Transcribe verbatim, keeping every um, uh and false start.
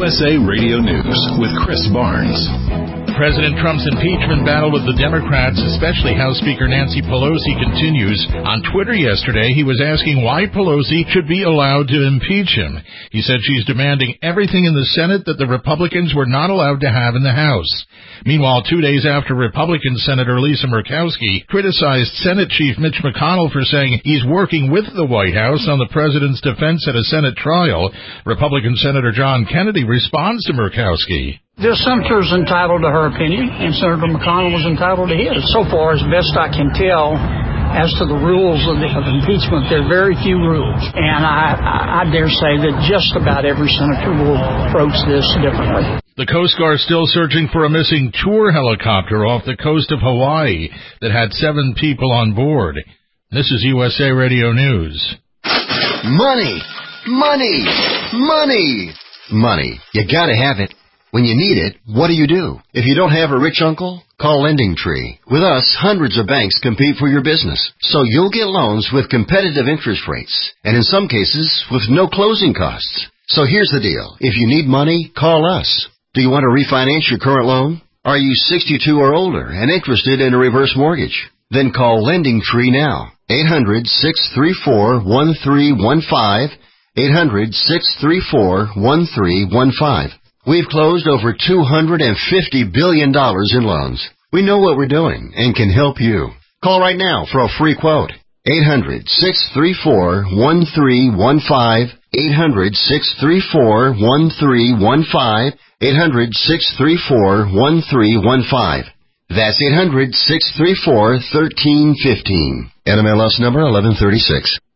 U S A Radio News with Chris Barnes. President Trump's impeachment battle with the Democrats, especially House Speaker Nancy Pelosi, continues. On Twitter yesterday, he was asking why Pelosi should be allowed to impeach him. He said she's demanding everything in the Senate that the Republicans were not allowed to have in the House. Meanwhile, two days after Republican Senator Lisa Murkowski criticized Senate Chief Mitch McConnell for saying he's working with the White House on the president's defense at a Senate trial, Republican Senator John Kennedy responds to Murkowski. The senator's entitled to her opinion, and Senator McConnell was entitled to his. So far, as best I can tell, as to the rules of, the, of impeachment, there are very few rules. And I, I, I dare say that just about every senator will approach this differently. The Coast Guard still searching for a missing tour helicopter off the coast of Hawaii that had seven people on board. This is U S A Radio News. Money! Money! Money! Money. You gotta have it. When you need it, what do you do? If you don't have a rich uncle, call Lending Tree. With us, hundreds of banks compete for your business, so you'll get loans with competitive interest rates, and in some cases, with no closing costs. So here's the deal. If you need money, call us. Do you want to refinance your current loan? Are you sixty-two or older and interested in a reverse mortgage? Then call Lending Tree now. eight hundred, six three four, one three one five. eight hundred, six three four, one three one five. We've closed over two hundred fifty billion dollars in loans. We know what we're doing and can help you. Call right now for a free quote. eight hundred, six three four, one three one five. eight hundred, six three four, one three one five. eight hundred, six three four, one three one five. That's eight hundred, six three four, one three one five. N M L S number eleven thirty-six.